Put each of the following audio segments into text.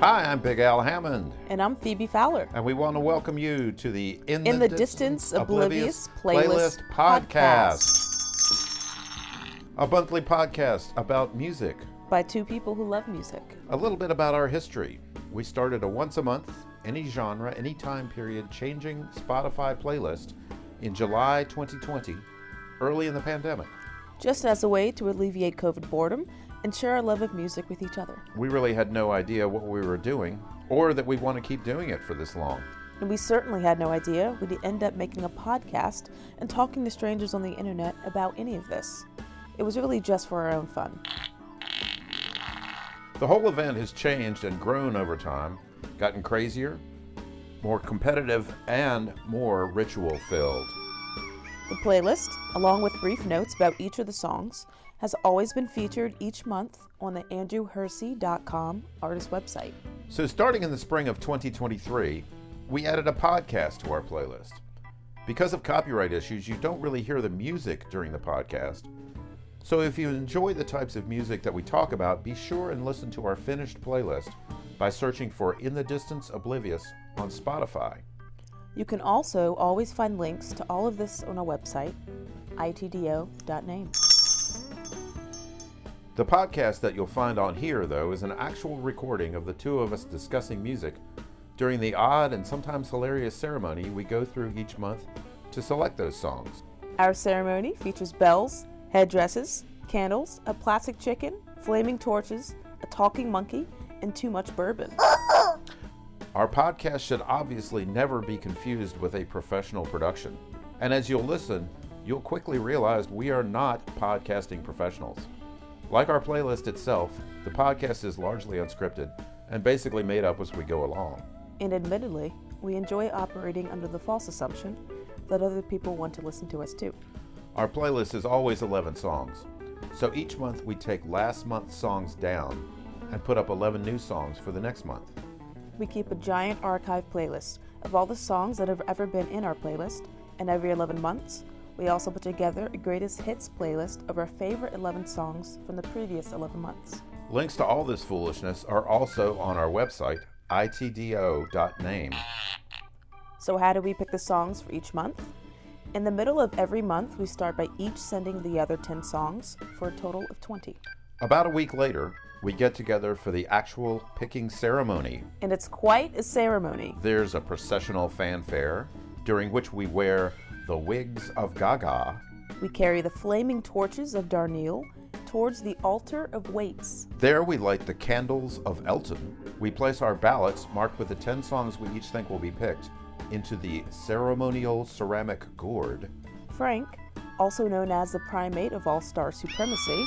Hi, I'm Big Al Hammond. And I'm Phoebe Fowler. And we want to welcome you to the In the Distance Oblivious Playlist Podcast. A monthly podcast about music. By two people who love music. A little bit about our history. We started a once a month, any genre, any time period, changing Spotify playlist in July 2020, early in the pandemic. Just as a way to alleviate COVID boredom and share our love of music with each other. We really had no idea what we were doing, or that we want to keep doing it for this long. And we certainly had no idea we'd end up making a podcast and talking to strangers on the internet about any of this. It was really just for our own fun. The whole event has changed and grown over time, gotten crazier, more competitive, and more ritual-filled. The playlist, along with brief notes about each of the songs, has always been featured each month on the andrewhersey.com artist website. So starting in the spring of 2023, we added a podcast to our playlist. Because of copyright issues, you don't really hear the music during the podcast. So if you enjoy the types of music that we talk about, be sure and listen to our finished playlist by searching for In the Distance Oblivious on Spotify. You can also always find links to all of this on our website, itdo.name. The podcast that you'll find on here, though, is an actual recording of the two of us discussing music during the odd and sometimes hilarious ceremony we go through each month to select those songs. Our ceremony features bells, headdresses, candles, a plastic chicken, flaming torches, a talking monkey, and too much bourbon. Our podcast should obviously never be confused with a professional production. And as you'll listen, you'll quickly realize we are not podcasting professionals. Like our playlist itself, the podcast is largely unscripted and basically made up as we go along. And admittedly, we enjoy operating under the false assumption that other people want to listen to us too. Our playlist is always 11 songs, so each month we take last month's songs down and put up 11 new songs for the next month. We keep a giant archive playlist of all the songs that have ever been in our playlist, and every 11 months, we also put together a greatest hits playlist of our favorite 11 songs from the previous 11 months. Links to all this foolishness are also on our website, itdo.name. So how do we pick the songs for each month? In the middle of every month, we start by each sending the other 10 songs for a total of 20. About a week later, we get together for the actual picking ceremony. And it's quite a ceremony. There's a processional fanfare, during which we wear the wigs of Gaga. We carry the flaming torches of Darnielle towards the altar of Waits. There we light the candles of Elton. We place our ballots, marked with the 10 songs we each think will be picked, into the ceremonial ceramic gourd. Frank, also known as the primate of all-star supremacy,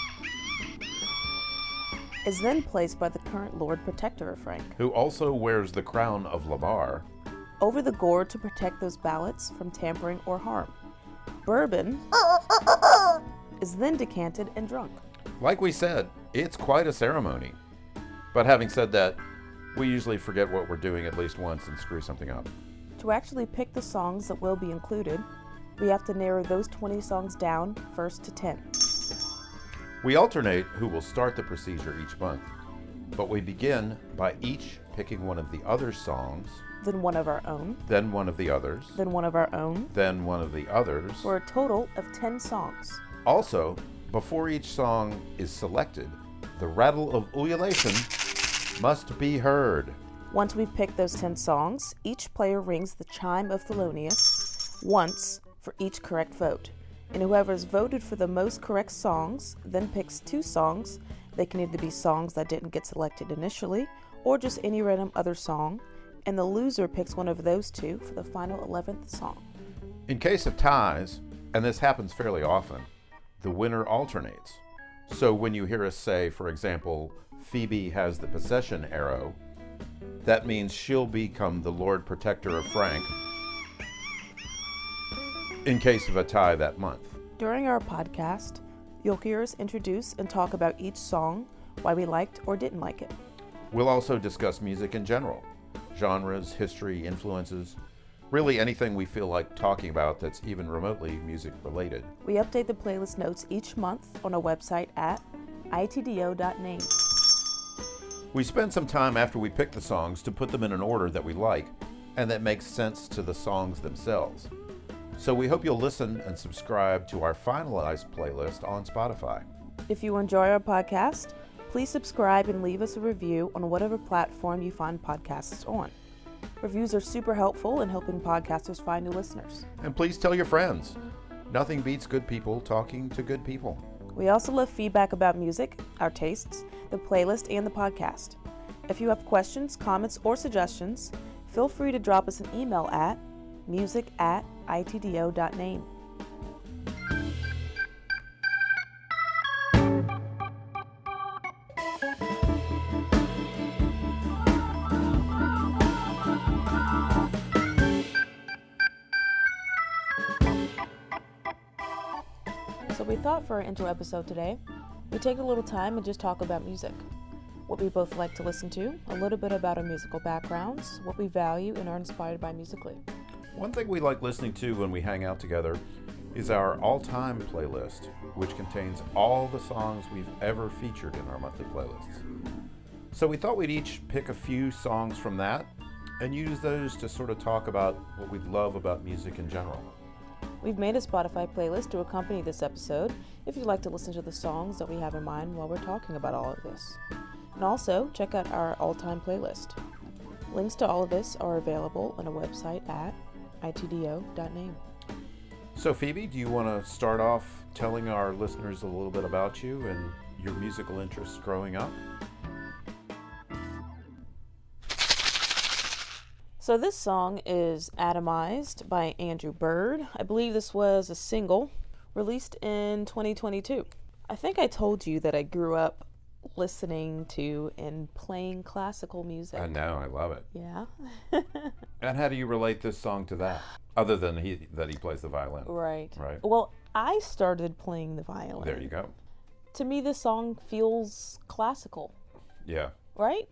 is then placed by the current Lord Protector of Frank, who also wears the crown of Lamar, over the gourd to protect those ballots from tampering or harm. Bourbon is then decanted and drunk. Like we said, it's quite a ceremony. But having said that, we usually forget what we're doing at least once and screw something up. To actually pick the songs that will be included, we have to narrow those 20 songs down first to 10. We alternate who will start the procedure each month, but we begin by each picking one of the other songs, then one of our own, then one of the others, then one of our own, then one of the others, for a total of 10 songs. Also, before each song is selected, the rattle of ululation must be heard. Once we've picked those 10 songs, each player rings the chime of Thelonious once for each correct vote. And whoever has voted for the most correct songs then picks 2 songs. They can either be songs that didn't get selected initially, or just any random other song, and the loser picks one of those 2 for the final 11th song. In case of ties, and this happens fairly often, the winner alternates. So when you hear us say, for example, Phoebe has the possession arrow, that means she'll become the Lord Protector of Frank in case of a tie that month. During our podcast, you'll hear us introduce and talk about each song, why we liked or didn't like it. We'll also discuss music in general, genres, history, influences, really anything we feel like talking about that's even remotely music related. We update the playlist notes each month on our website at itdo.name. We spend some time after we pick the songs to put them in an order that we like and that makes sense to the songs themselves. So we hope you'll listen and subscribe to our finalized playlist on Spotify. If you enjoy our podcast, please subscribe and leave us a review on whatever platform you find podcasts on. Reviews are super helpful in helping podcasters find new listeners. And please tell your friends. Nothing beats good people talking to good people. We also love feedback about music, our tastes, the playlist, and the podcast. If you have questions, comments, or suggestions, feel free to drop us an email at music@itdo.name. So we thought for our intro episode today, we'd take a little time and just talk about music. What we both like to listen to, a little bit about our musical backgrounds, what we value and are inspired by musically. One thing we like listening to when we hang out together is our all-time playlist, which contains all the songs we've ever featured in our monthly playlists. So we thought we'd each pick a few songs from that and use those to sort of talk about what we love about music in general. We've made a Spotify playlist to accompany this episode if you'd like to listen to the songs that we have in mind while we're talking about all of this. And also, check out our all-time playlist. Links to all of this are available on our website at itdo.name. So Phoebe, do you want to start off telling our listeners a little bit about you and your musical interests growing up? So this song is Atomized by Andrew Bird. I believe this was a single released in 2022. I think I told you that I grew up listening to and playing classical music. I know, I love it. Yeah. And how do you relate this song to that? Other than that he plays the violin. Right. Right. Well, I started playing the violin. There you go. To me, this song feels classical, Yeah. right?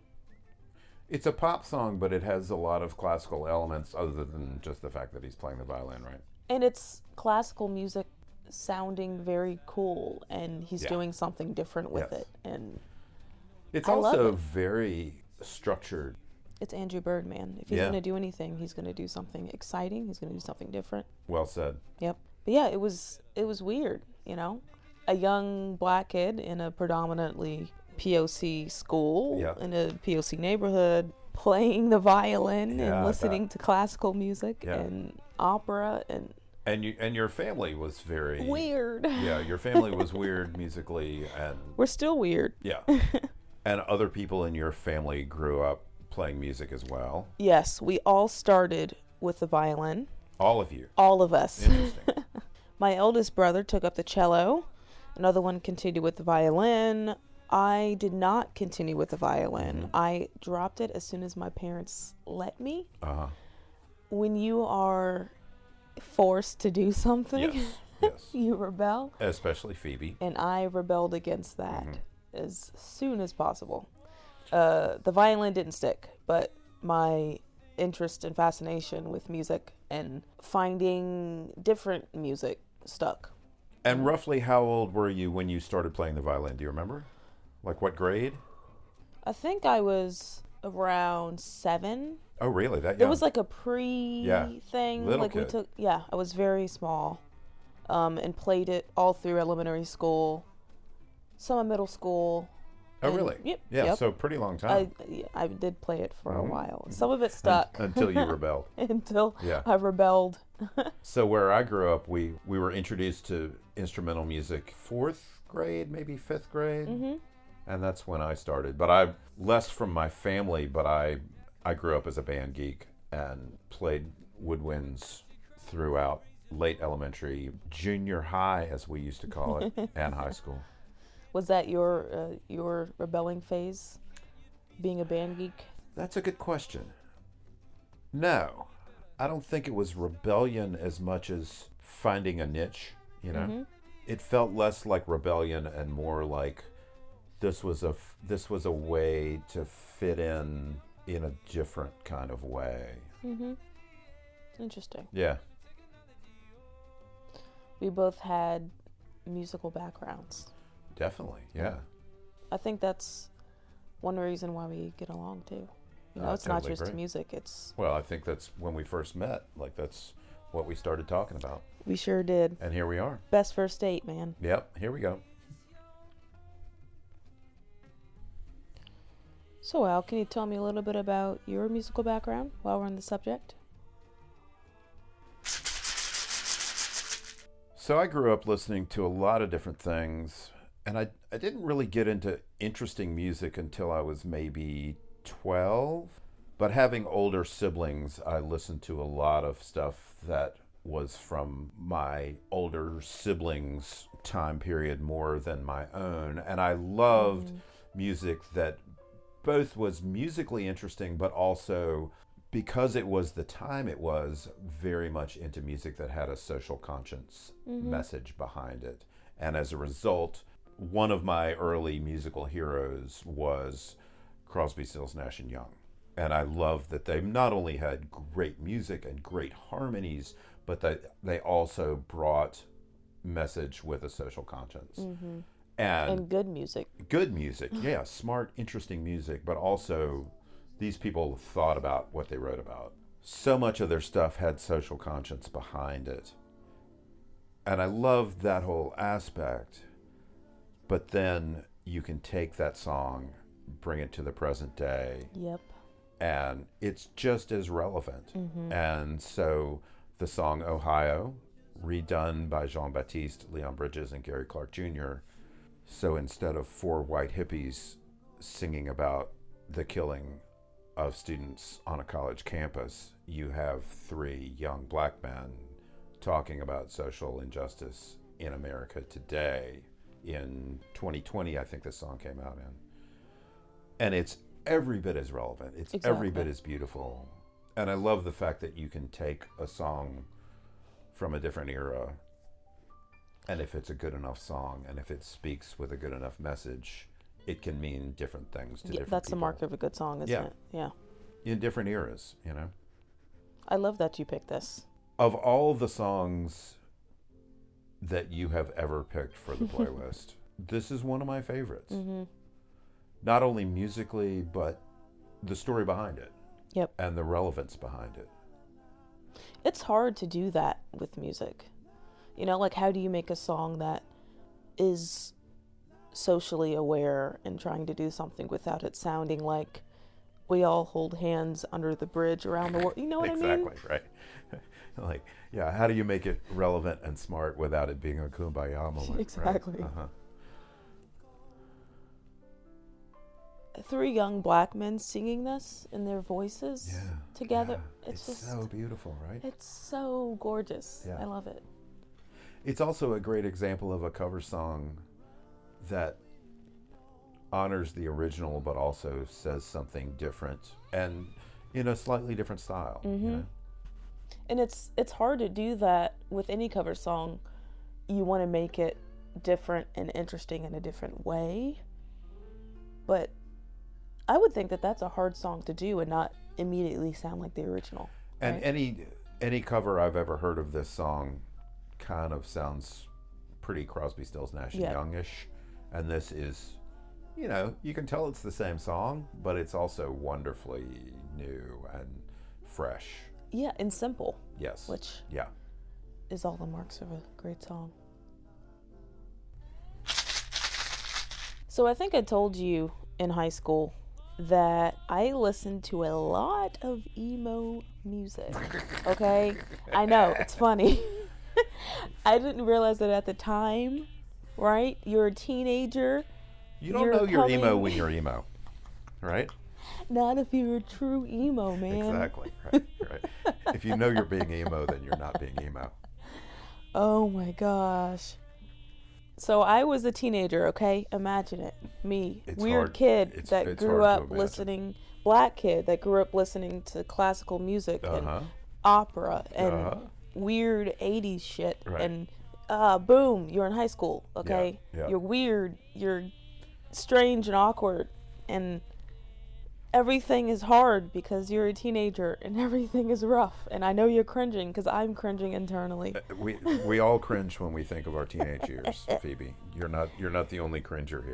It's a pop song, but it has a lot of classical elements other than just the fact that he's playing the violin, right? And it's classical music sounding very cool, and he's doing something different with Yes. it. And It's I love also it. very structured. it's Andrew Bird, man. If he's Yeah. going to do anything, he's going to do something exciting. He's going to do something different. Well said. Yep. But yeah, it was weird, you know? A young black kid in a predominantly POC school, Yeah. in a POC neighborhood, playing the violin Yeah, I and listening to classical music Yeah. and opera and And your family was very weird. Yeah, your family was weird musically, and We're still weird. yeah. And other people in your family grew up playing music as well. Yes, we all started with the violin. All of you. All of us. Interesting. My eldest brother took up the cello. Another one continued with the violin. I did not continue with the violin. Mm-hmm. I dropped it as soon as my parents let me. Uh-huh. When you are forced to do something, Yes. Yes. you rebel. Especially Phoebe. And I rebelled against that Mm-hmm. as soon as possible. The violin didn't stick, but my interest and fascination with music and finding different music stuck. And roughly how old were you when you started playing the violin? Do you remember? Like what grade? I think I was around 7. Oh, really? That young? There was like a Yeah. thing. Little like kid. we took. Yeah, I was very small, and played it all through elementary school, some of middle school. Oh, and- really? Yep. Yeah, Yep. so pretty long time. I did play it for a Mhm. while. Some of it stuck Until you rebelled. until Yeah. I rebelled. So where I grew up, we were introduced to instrumental music 4th grade, maybe 5th grade. Mm-hmm. And that's when I started. But I less from my family, but I grew up as a band geek and played woodwinds throughout late elementary, junior high, as we used to call it, and high school. Was that your rebelling phase, being a band geek? That's a good question. No, I don't think it was rebellion as much as finding a niche, you know? Mhm. It felt less like rebellion and more like this was a way to fit in a different kind of way. Mm-hmm. Interesting. Yeah. We both had musical backgrounds. Definitely. Yeah. I think that's one reason why we get along too. You know, it's not totally just agree. music. It's Well, I think that's when we first met. Like, that's what we started talking about. we sure did. And here we are. Best first date, man. Yep, here we go. So, Al, can you tell me a little bit about your musical background while we're on the subject? So I grew up listening to a lot of different things, and I didn't really get into interesting music until I was maybe 12. But having older siblings, I listened to a lot of stuff that was from my older siblings' time period more than my own. And I loved music that both was musically interesting, but also, because it was the time it was, very much into music that had a social conscience message behind it. And as a result, one of my early musical heroes was Crosby, Stills, Nash and Young. And I loved that they not only had great music and great harmonies, but that they also brought message with a social conscience. And good music. Good music, yeah, smart, interesting music, but also these people thought about what they wrote about. So much of their stuff had social conscience behind it. And I loved that whole aspect. But then you can take that song, bring it to the present day, Yep. and it's just as relevant. And so the song Ohio, redone by Jean-Baptiste, Leon Bridges, and Gary Clark Jr. So instead of 4 white hippies singing about the killing of students on a college campus, you have 3 young black men talking about social injustice in America today. In 2020, I think this song came out in. And it's every bit as relevant. It's every bit as beautiful. And I love the fact that you can take a song from a different era, and if it's a good enough song, and if it speaks with a good enough message, it can mean different things to different That's people. the mark of a good song, isn't it? Yeah. In different eras, you know. I love that you picked this. Of all the songs that you have ever picked for the playlist, this is one of my favorites. Not only musically, but the story behind it. Yep. And the relevance behind it. It's hard to do that with music. You know, like, how do you make a song that is socially aware and trying to do something without it sounding like we all hold hands under the bridge around the world? You know what I mean? Exactly, right. Like, yeah, how do you make it relevant and smart without it being a kumbaya moment? Exactly. Right? 3 young black men singing this in their voices together. Yeah. It's just so beautiful, right? It's so gorgeous. Yeah. I love it. It's also a great example of a cover song that honors the original, but also says something different and in a slightly different style. You know? And it's hard to do that with any cover song. You want to make it different and interesting in a different way. But I would think that that's a hard song to do and not immediately sound like the original. And right? any cover I've ever heard of this song kind of sounds pretty Crosby, Stills, Nash and Youngish. And this is, you know, you can tell it's the same song, but it's also wonderfully new and fresh. Yeah, and simple. Yes. Which is all the marks of a great song. So I think I told you in high school that I listened to a lot of emo music. Okay? I know, it's funny. I didn't realize that at the time, right? You're a teenager. You don't know you're emo when you're emo, right? Not if you're a true emo, man. Exactly, right. If you know you're being emo, then you're not being emo. Oh my gosh. So I was a teenager, okay? Imagine it. Me, It's weird hard- kid it's that grew hard to up imagine. listening, black kid that grew up listening to classical music and opera and weird 80s shit. Right. And boom, you're in high school, okay? Yeah. You're weird, you're strange and awkward, and everything is hard because you're a teenager and everything is rough. And I know you're cringing because I'm cringing internally. We all cringe when we think of our teenage years, Phoebe. You're not the only cringer here.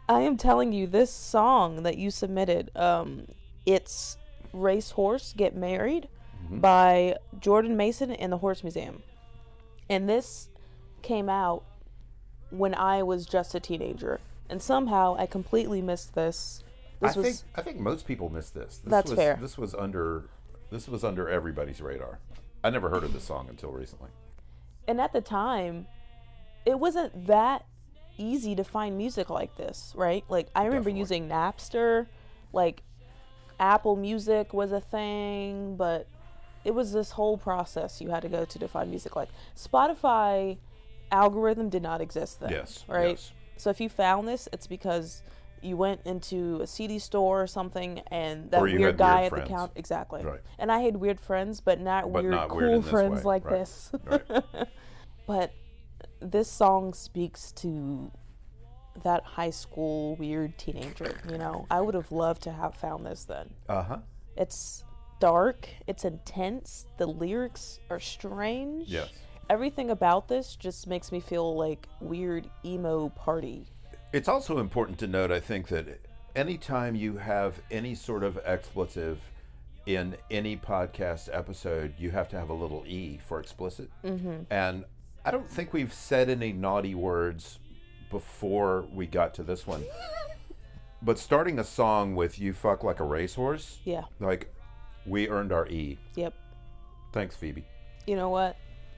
I am telling you, this song that you submitted, it's Racehorse Get Married by Jordan Mason and the Horse Museum. And this came out when I was just a teenager. And somehow I completely missed this. I think most people missed this. That's fair. This was under everybody's radar. I never heard of this song until recently. And at the time, it wasn't that easy to find music like this, right? Like, I remember using Napster, like, Apple Music was a thing, but it was this whole process you had to go to find music. Like, Spotify algorithm did not exist then, right? Yes. So if you found this, it's because you went into a CD store or something, and that weird guy at the counter. Exactly. Right. And I had weird friends, but not cool friends like this. Right. But this song speaks to that high school weird teenager, you know. I would have loved to have found this then. Uh-huh. It's dark, it's intense, the lyrics are strange. Yes. Everything about this just makes me feel like weird emo party. It's also important to note, I think, that anytime you have any sort of expletive in any podcast episode, you have to have a little E for explicit. Mm-hmm. And I don't think we've said any naughty words before we got to this one. But starting a song with "You fuck like a racehorse," yeah, like, we earned our E. Yep. Thanks, Phoebe. You know what?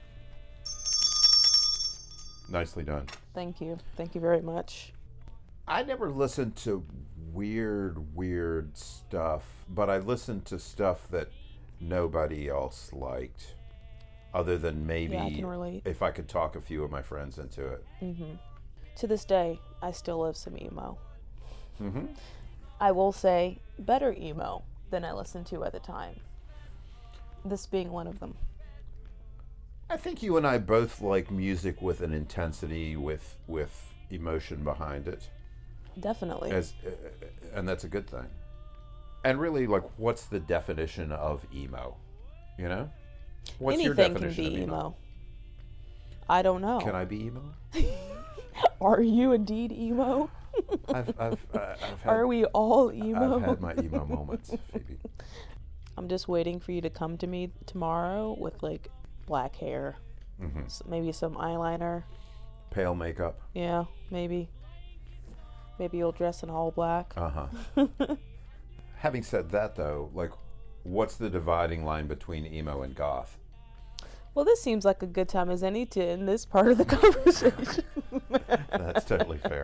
Nicely done. Thank you. Thank you very much. I never listened to weird stuff, but I listened to stuff that nobody else liked, other than maybe I can relate. If I could talk a few of my friends into it. Mm-hmm. To this day, I still love some emo. Mm-hmm. I will say better emo than I listened to at the time. This being one of them. I think you and I both like music with an intensity, with emotion behind it. Definitely. And that's a good thing. And really, like, what's the definition of emo? You know? What's Anything your definition can be of emo. I don't know. Can I be emo? Are you indeed emo? I've had, Are we all emo? I've had my emo moments, Phoebe. I'm just waiting for you to come to me tomorrow with, like, black hair. Mm-hmm. Maybe some eyeliner. Pale makeup. Yeah, maybe. Maybe you'll dress in all black. Uh-huh. Having said that, though, like, what's the dividing line between emo and goth? Well, this seems like a good time as any to end this part of the conversation. That's totally fair.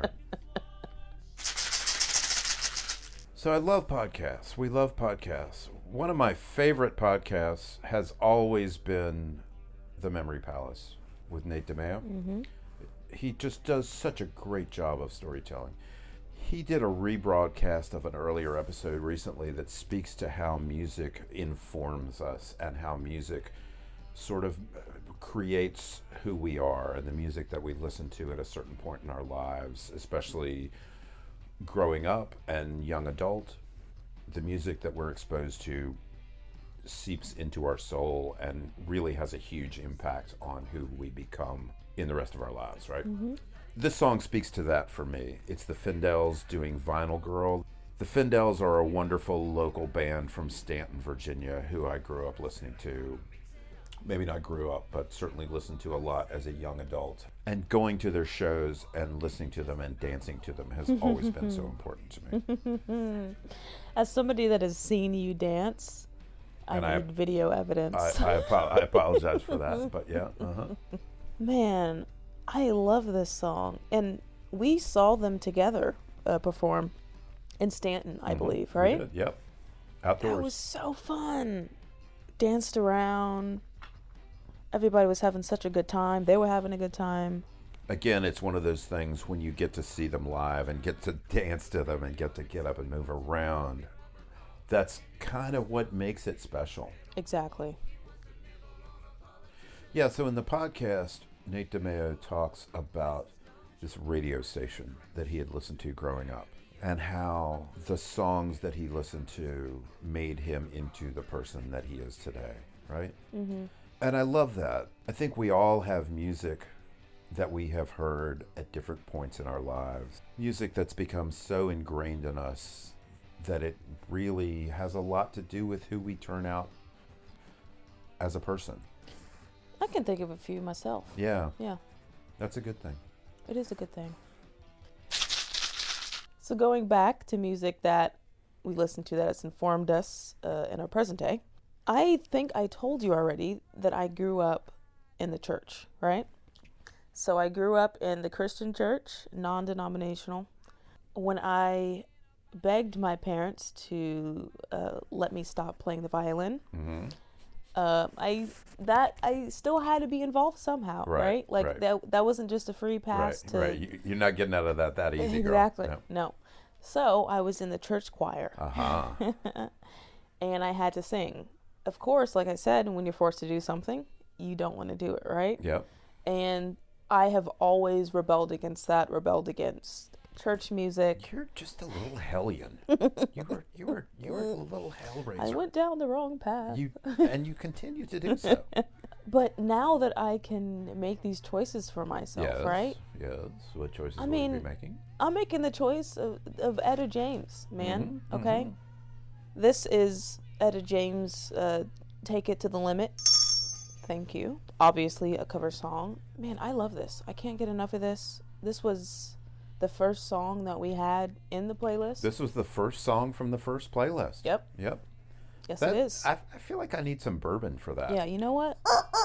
So I love podcasts. We love podcasts. One of my favorite podcasts has always been The Memory Palace with Nate DeMeo. Mm-hmm. He just does such a great job of storytelling. He did a rebroadcast of an earlier episode recently that speaks to how music informs us and how music sort of creates who we are, and the music that we listen to at a certain point in our lives, especially growing up and young adult. The music that we're exposed to seeps into our soul and really has a huge impact on who we become in the rest of our lives, right? Mm-hmm. This song speaks to that for me. It's the Findells doing Vinyl Girl. The Findells are a wonderful local band from Stanton, Virginia, who I grew up listening to. Maybe not grew up, but certainly listened to a lot as a young adult. And going to their shows and listening to them and dancing to them has always been so important to me. As somebody that has seen you dance, I need video evidence. I apologize for that, but yeah. Uh-huh. Man, I love this song. And we saw them together perform in Stanton, I believe, right? We did, yep. Outdoors. That was so fun. Danced around. Everybody was having such a good time. They were having a good time. Again, it's one of those things when you get to see them live and get to dance to them and get to get up and move around. That's kind of what makes it special. Exactly. Yeah, so in the podcast, Nate DeMeo talks about this radio station that he had listened to growing up and how the songs that he listened to made him into the person that he is today, right? Mm-hmm. And I love that. I think we all have music that we have heard at different points in our lives. Music that's become so ingrained in us that it really has a lot to do with who we turn out as a person. I can think of a few myself. Yeah, Yeah, that's a good thing. it is a good thing. So going back to music that we listen to that has informed us in our present day, I think I told you already that I grew up in the church, right? So I grew up in the Christian church, non-denominational. When I begged my parents to let me stop playing the violin, I still had to be involved somehow, right? Like right. that wasn't just a free pass to. Right. You're not getting out of that easy, girl. Exactly. No. So I was in the church choir. And I had to sing. Of course, like I said, when you're forced to do something, you don't want to do it, right? Yep. And I have always rebelled against church music. You're just a little hellion. you were a little hellraiser. I went down the wrong path. And you continue to do so. But now that I can make these choices for myself, right? Yes. What choices will you be making? I'm making the choice of Etta James, man. Okay? This is Etta James, Take It to the Limit. Thank you. Obviously a cover song. Man, I love this. I can't get enough of this. This was the first song that we had in the playlist. This was the first song from the first playlist. Yep. Yes, it is. I feel like I need some bourbon for that. Yeah, you know what?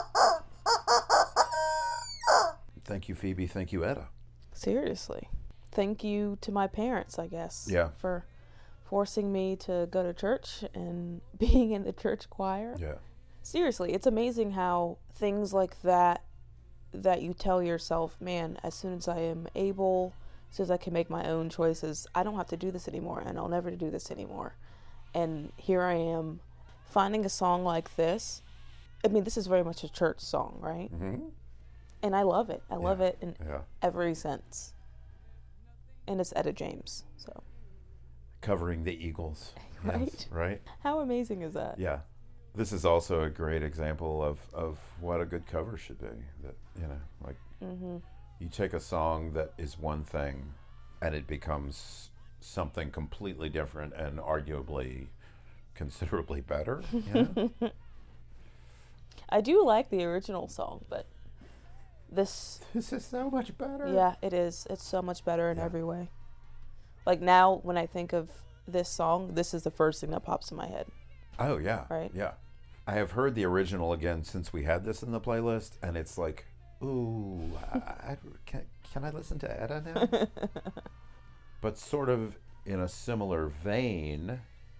Thank you, Phoebe. Thank you, Etta. Seriously. Thank you to my parents, I guess. Yeah. For forcing me to go to church and being in the church choir. Yeah. Seriously, it's amazing how things like that you tell yourself, man, as soon as I am able, as soon as I can make my own choices, I don't have to do this anymore, and I'll never do this anymore. And here I am finding a song like this. I mean, this is very much a church song, right? Mm-hmm. And I love it. I love it in Yeah. every sense. And it's Etta James, so. Covering the Eagles. Right? Yes, right? How amazing is that? Yeah. This is also a great example of what a good cover should be. That, like you take a song that is one thing and it becomes something completely different and arguably considerably better. I do like the original song, but this is so much better. Yeah, it is. It's so much better in every way. Like now, when I think of this song, this is the first thing that pops in my head. Oh, yeah. Right? Yeah. I have heard the original again since we had this in the playlist, and it's like, ooh, can I listen to Etta now? But sort of in a similar vein,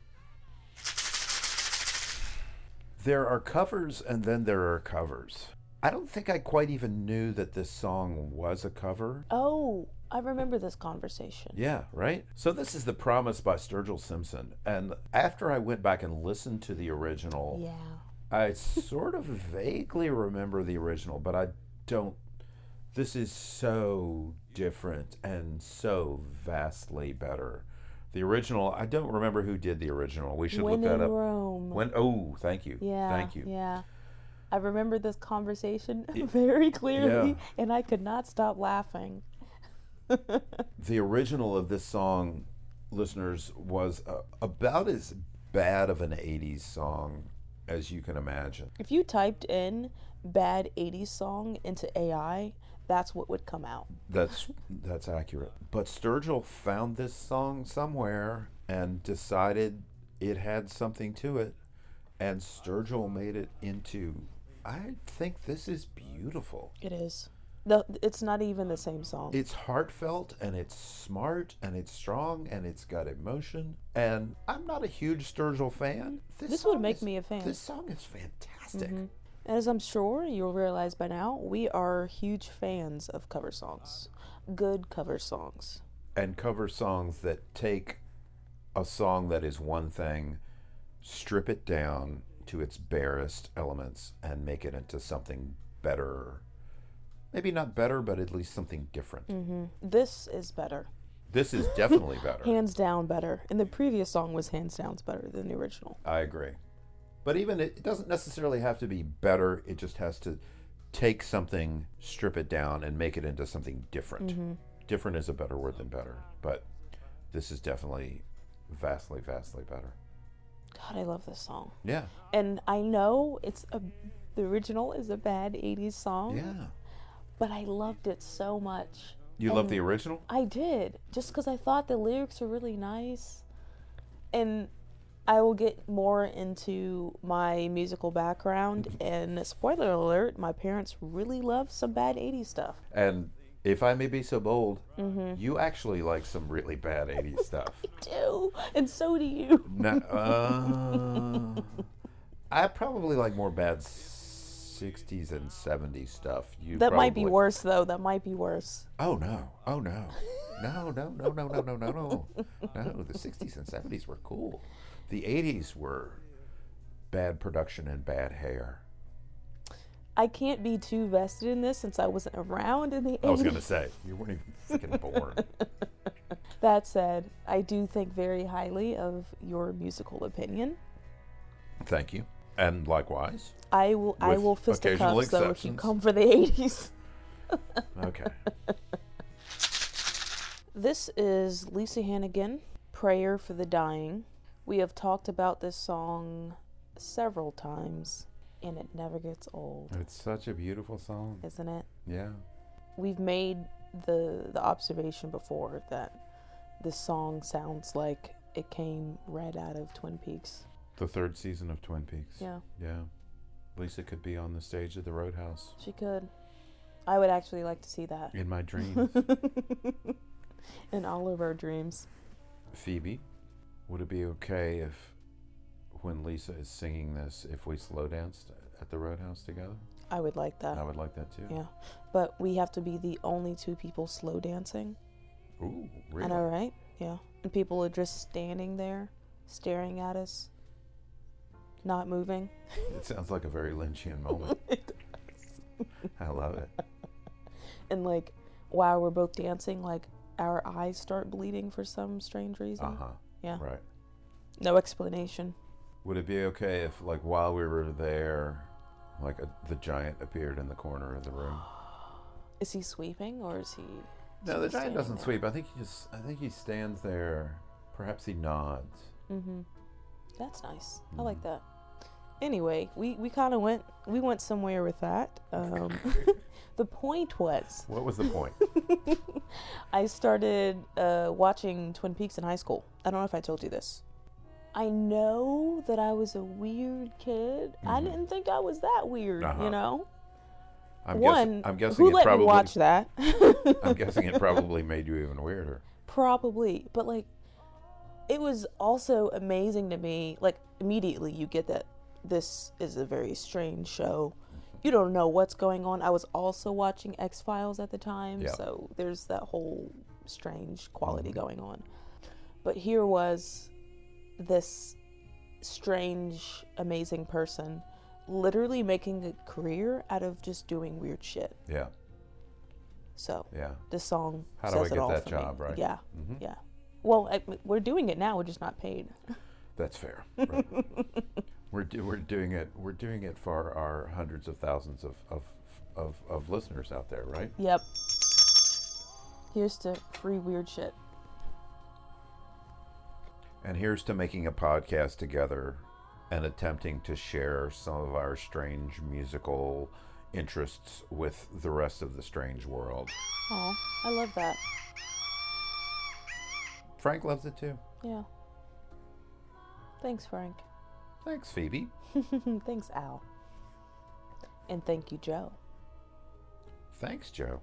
there are covers and then there are covers. I don't think I quite even knew that this song was a cover. Oh, I remember this conversation. Yeah, right? So this is The Promise by Sturgill Simpson. And after I went back and listened to the original, I sort of vaguely remember the original, but I don't. This is so different and so vastly better. The original, I don't remember who did the original. We should look that up. Rome. Thank you. Yeah. Thank you. Yeah. I remember this conversation very clearly, and I could not stop laughing. The original of this song, listeners, was about as bad of an 80s song as you can imagine. If you typed in bad 80s song into AI, that's what would come out. That's accurate. But Sturgill found this song somewhere and decided it had something to it, and Sturgill made it into, I think this is beautiful. It is. It's not even the same song. It's heartfelt, and it's smart, and it's strong, and it's got emotion. And I'm not a huge Sturgill fan. This would make me a fan. This song is fantastic. Mm-hmm. And as I'm sure you'll realize by now, we are huge fans of cover songs. Good cover songs. And cover songs that take a song that is one thing, strip it down to its barest elements, and make it into something better. Maybe not better, but at least something different. Mm-hmm. This is better. This is definitely better. Hands down better. And the previous song was hands down better than the original. I agree. But even it doesn't necessarily have to be better. It just has to take something, strip it down, and make it into something different. Mm-hmm. Different is a better word than better, but this is definitely vastly, vastly better. God, I love this song. Yeah. And I know the original is a bad 80s song. Yeah. But I loved it so much. You love the original? I did. Just because I thought the lyrics were really nice. And I will get more into my musical background. And spoiler alert, my parents really love some bad 80s stuff. And if I may be so bold, you actually like some really bad 80s stuff. I do. And so do you. I probably like more bad 60s and 70s stuff. That might be worse, though. That might be worse. Oh, no. Oh, no. No. No, the 60s and 70s were cool. The 80s were bad production and bad hair. I can't be too vested in this since I wasn't around in the 80s. I was going to say, you weren't even freaking born. That said, I do think very highly of your musical opinion. Thank you. And likewise. I will fisticuffs though if you come for the 80s. Okay. This is Lisa Hannigan, Prayer for the Dying. We have talked about this song several times, and it never gets old. It's such a beautiful song. Isn't it? Yeah. We've made the observation before that this song sounds like it came right out of Twin Peaks. The third season of Twin Peaks. Yeah. Yeah. Lisa could be on the stage of the Roadhouse. She could. I would actually like to see that. In my dreams. In all of our dreams. Phoebe, would it be okay if, when Lisa is singing this, if we slow danced at the Roadhouse together? I would like that. I would like that too. Yeah. But we have to be the only two people slow dancing. Ooh, really? I know, right? Yeah. And people are just standing there, staring at us, not moving. It sounds like a very Lynchian moment. It does. I love it. And like, while we're both dancing, like, our eyes start bleeding for some strange reason. Uh-huh. Yeah. Right. No explanation. Would it be okay if, like, while we were there, like, the giant appeared in the corner of the room? Is he sweeping or is he... No, the giant doesn't sweep. I think he stands there. Perhaps he nods. Mm-hmm. That's nice. I like that. Anyway, we kind of went somewhere with that. The point was... What was the point? I started watching Twin Peaks in high school. I don't know if I told you this. I know that I was a weird kid. Mm-hmm. I didn't think I was that weird, you know? I'm guessing who let me watch that? I'm guessing it probably made you even weirder. Probably. But, like, it was also amazing to me. Like, immediately you get that this is a very strange show. You don't know what's going on. I was also watching X-Files at the time, so there's that whole strange quality going on. But here was this strange, amazing person literally making a career out of just doing weird shit. Yeah. So, yeah. This song How says do I it all get that for job, me. right? Yeah, mm-hmm. Yeah. Well, we're doing it now. We're just not paid. That's fair. Right. We're doing it. We're doing it for our hundreds of thousands of listeners out there, right? Yep. Here's to free weird shit. And here's to making a podcast together and attempting to share some of our strange musical interests with the rest of the strange world. Oh, I love that. Frank loves it too. Yeah. Thanks, Frank. Thanks, Phoebe. Thanks, Al. And thank you, Joe. Thanks, Joe.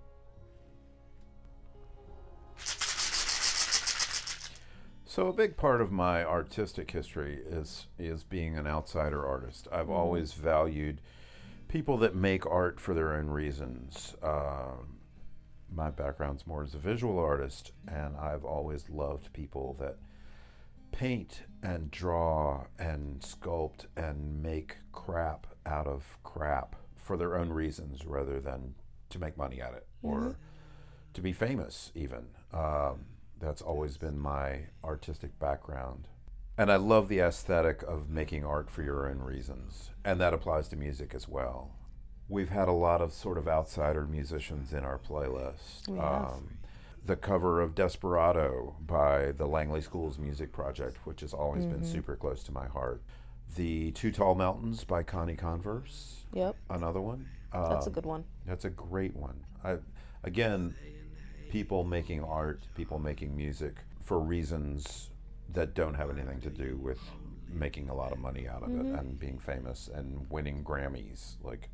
So a big part of my artistic history is being an outsider artist. I've always valued people that make art for their own reasons. My background's more as a visual artist, and I've always loved people that paint and draw and sculpt and make crap out of crap for their own reasons rather than to make money at it or to be famous even. That's always been my artistic background. And I love the aesthetic of making art for your own reasons. And that applies to music as well. We've had a lot of sort of outsider musicians in our playlist. We have. The cover of Desperado by the Langley Schools Music Project, which has always been super close to my heart. The Too Tall Mountains by Connie Converse. Yep. Another one. That's a good one. That's a great one. Again, people making art, people making music for reasons that don't have anything to do with making a lot of money out of it and being famous and winning Grammys.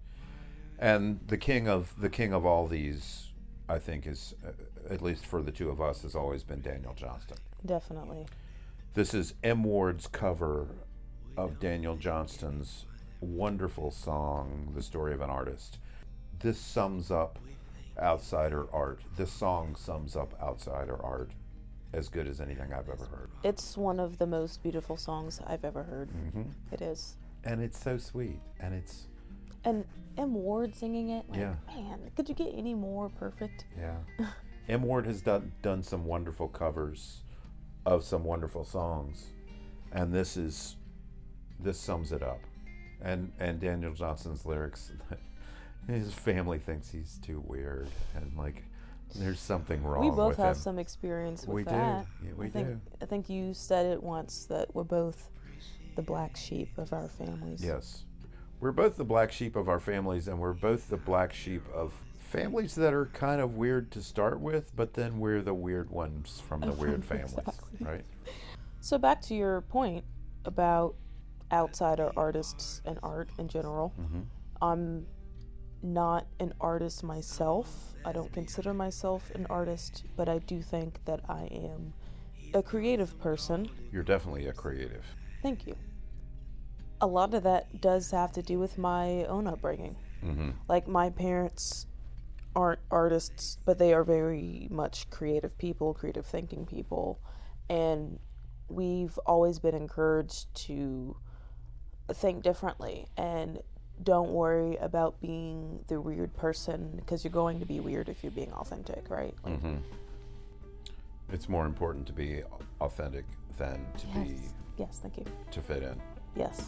And the king of all these, I think, is at least for the two of us, has always been Daniel Johnston. Definitely. This is M. Ward's cover of Daniel Johnston's wonderful song, The Story of an Artist. This sums up outsider art. This song sums up outsider art as good as anything I've ever heard. It's one of the most beautiful songs I've ever heard. It is. And it's so sweet. And it's... And M. Ward singing it, Yeah. man, could you get any more perfect? Yeah. M. Ward has done some wonderful covers of some wonderful songs. And this sums it up. And Daniel Johnston's lyrics, his family thinks he's too weird, and there's something wrong with him. We both have some experience with that. Yeah, we do. I think you said it once that we're both the black sheep of our families. Yes. We're both the black sheep of our families, and we're both the black sheep of families that are kind of weird to start with, but then we're the weird ones from the weird families, Exactly. right? So back to your point about outsider artists and art in general. I'm not an artist myself. I don't consider myself an artist, but I do think that I am a creative person. You're definitely a creative. Thank you. A lot of that does have to do with my own upbringing. Like, my parents aren't artists, but they are very much creative people, creative thinking people, and we've always been encouraged to think differently and don't worry about being the weird person, because you're going to be weird if you're being authentic, right? It's more important to be authentic than to be Yes, thank you. to fit in. Yes.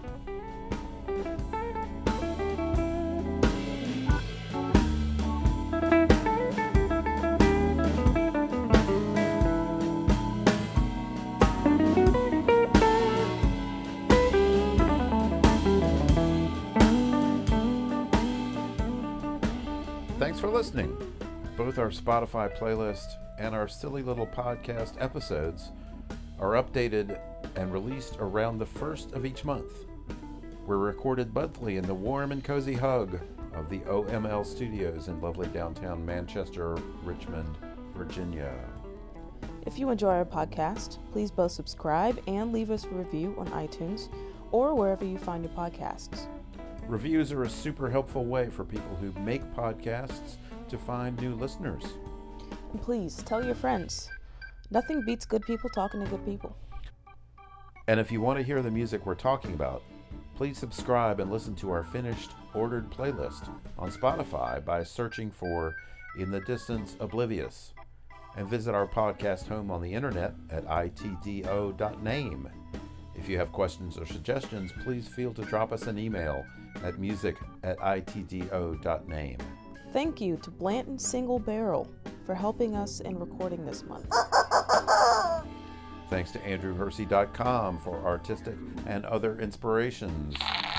Thanks for listening. Both our Spotify playlist and our silly little podcast episodes are updated and released around the first of each month. We're recorded monthly in the warm and cozy hug of the OML studios in lovely downtown Manchester, Richmond, Virginia. If you enjoy our podcast, please both subscribe and leave us a review on iTunes or wherever you find your podcasts. Reviews are a super helpful way for people who make podcasts to find new listeners. And please tell your friends. Nothing beats good people talking to good people. And if you want to hear the music we're talking about, please subscribe and listen to our finished, ordered playlist on Spotify by searching for In the Distance Oblivious, and visit our podcast home on the internet at itdo.name. If you have questions or suggestions, please feel to drop us an email at music@itdo.name. Thank you to Blanton Single Barrel for helping us in recording this month. Thanks to AndrewHersey.com for artistic and other inspirations.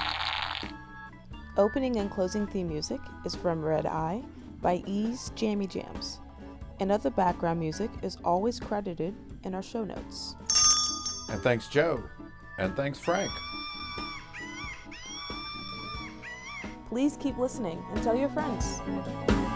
Opening and closing theme music is from Red Eye by Ease Jammy Jams. And other background music is always credited in our show notes. And thanks, Joe. And thanks, Frank. Please keep listening and tell your friends.